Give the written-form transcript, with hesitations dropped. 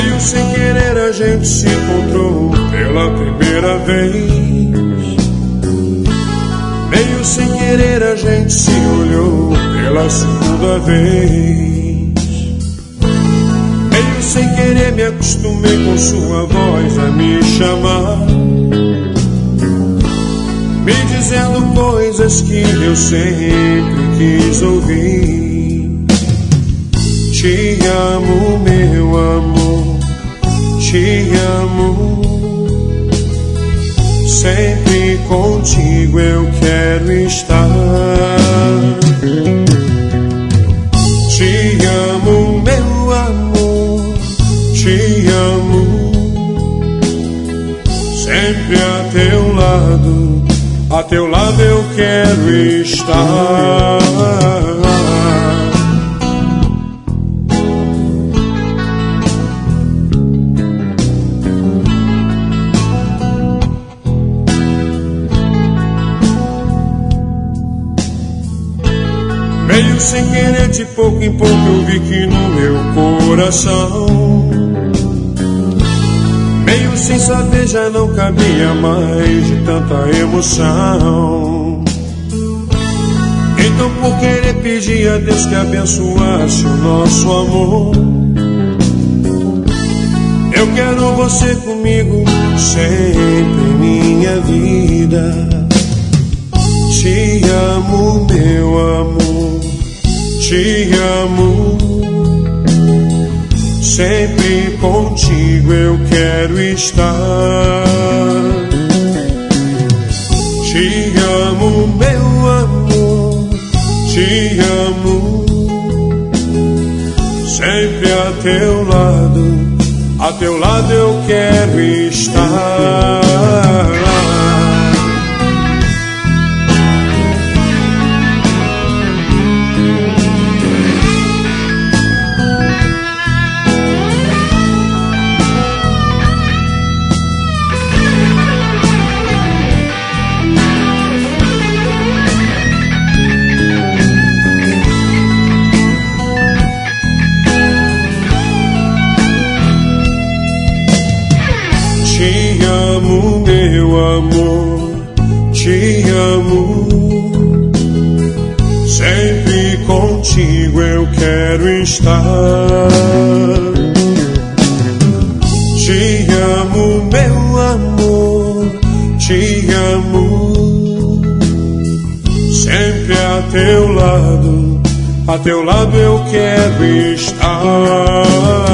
Meio sem querer a gente se encontrou pela primeira vez. Meio sem querer a gente se olhou pela segunda vez. Meio sem querer me acostumei com sua voz a me chamar, me dizendo coisas que eu sempre quis ouvir. Te amo, meu amor, te amo. Sempre contigo eu quero estar. Te amo, meu amor, te amo. Sempre a teu lado eu quero estar. Meio sem querer, de pouco em pouco eu vi que no meu coração, meio sem saber, já não cabia mais de tanta emoção. Então por querer pedir a Deus que abençoasse o nosso amor, eu quero você comigo sempre em minha vida. Te amo, meu amor, te amo. Sempre contigo eu quero estar. Te amo, meu amor, te amo. Sempre a teu lado eu quero estar. Te amo, meu amor, te amo. Sempre contigo eu quero estar. Te amo, meu amor, te amo. Sempre a teu lado eu quero estar.